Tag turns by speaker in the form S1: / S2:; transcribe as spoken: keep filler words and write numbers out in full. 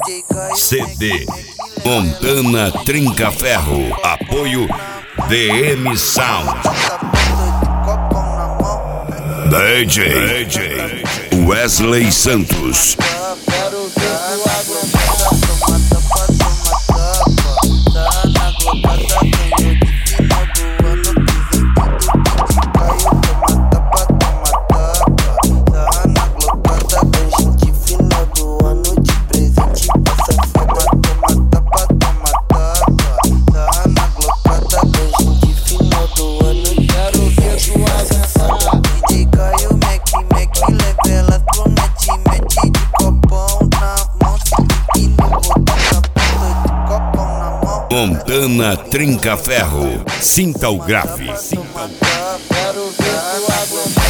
S1: C D Montana Trinca Ferro. Apoio D M Sound. D J, D J Wesley Santos. Montana Trinca Ferro. Sinta o grave. Sinta o grave.